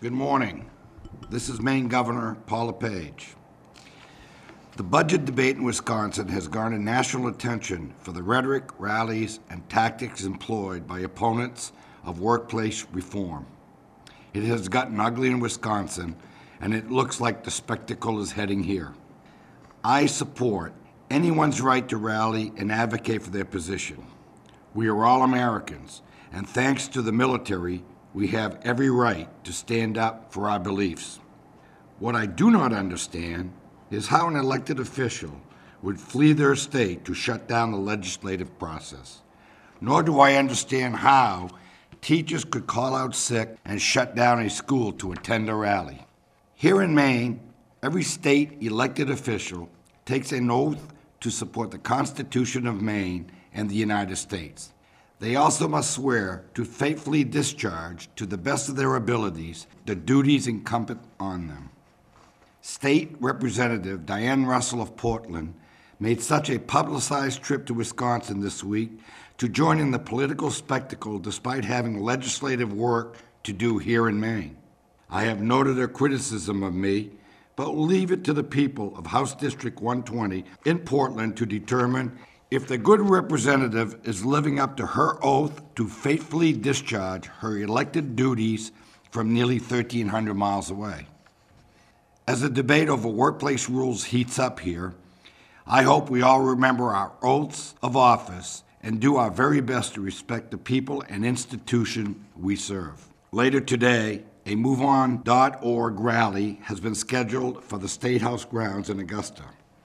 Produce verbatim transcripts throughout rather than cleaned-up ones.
Good morning. This is Maine Governor Paul LePage. The budget debate in Wisconsin has garnered national attention for the rhetoric, rallies, and tactics employed by opponents of workplace reform. It has gotten ugly in Wisconsin, and it looks like the spectacle is heading here. I support anyone's right to rally and advocate for their position. We are all Americans, and thanks to the military, we have every right to stand up for our beliefs. What I do not understand is how an elected official would flee their state to shut down the legislative process. Nor do I understand how teachers could call out sick and shut down a school to attend a rally. Here in Maine, every state elected official takes an oath to support the Constitution of Maine and the United States. They also must swear to faithfully discharge, to the best of their abilities, the duties incumbent on them. State Representative Diane Russell of Portland made such a publicized trip to Wisconsin this week to join in the political spectacle despite having legislative work to do here in Maine. I have noted her criticism of me, but will leave it to the people of House District one twenty in Portland to determine if the good representative is living up to her oath to faithfully discharge her elected duties from nearly thirteen hundred miles away. As the debate over workplace rules heats up here, I hope we all remember our oaths of office and do our very best to respect the people and institution we serve. Later today, a move on dot org rally has been scheduled for the State House grounds in Augusta.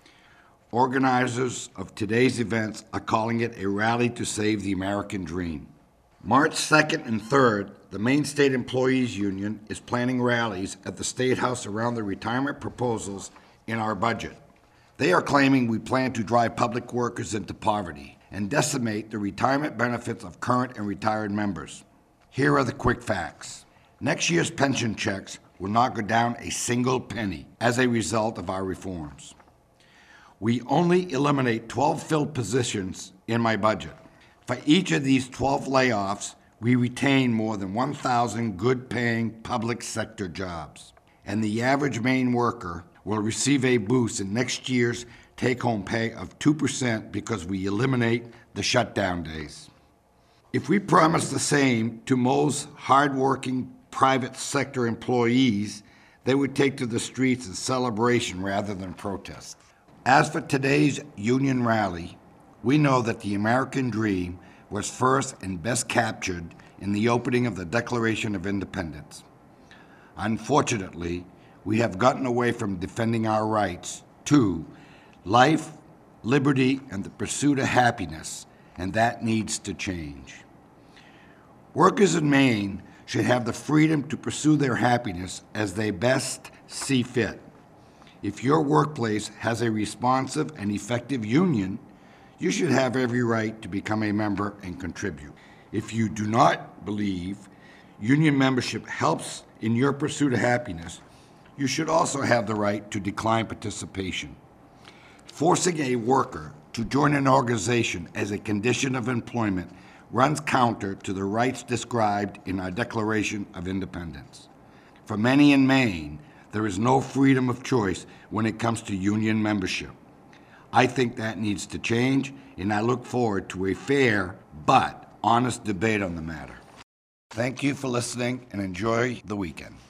Organizers of today's events are calling it a rally to save the American dream. March second and third, the Maine State Employees Union is planning rallies at the State House around the retirement proposals in our budget. They are claiming we plan to drive public workers into poverty and decimate the retirement benefits of current and retired members. Here are the quick facts. Next year's pension checks will not go down a single penny as a result of our reforms. We only eliminate twelve filled positions in my budget. For each of these twelve layoffs, we retain more than one thousand good-paying public sector jobs. And the average Maine worker will receive a boost in next year's take-home pay of two percent because we eliminate the shutdown days. If we promise the same to most hard-working private sector employees, they would take to the streets in celebration rather than protest. As for today's union rally, we know that the American dream was first and best captured in the opening of the Declaration of Independence. Unfortunately, we have gotten away from defending our rights to life, liberty, and the pursuit of happiness, and that needs to change. Workers in Maine should have the freedom to pursue their happiness as they best see fit. If your workplace has a responsive and effective union, you should have every right to become a member and contribute. If you do not believe union membership helps in your pursuit of happiness, you should also have the right to decline participation. Forcing a worker to join an organization as a condition of employment runs counter to the rights described in our Declaration of Independence. For many in Maine, there is no freedom of choice when it comes to union membership. I think that needs to change, and I look forward to a fair but honest debate on the matter. Thank you for listening, and enjoy the weekend.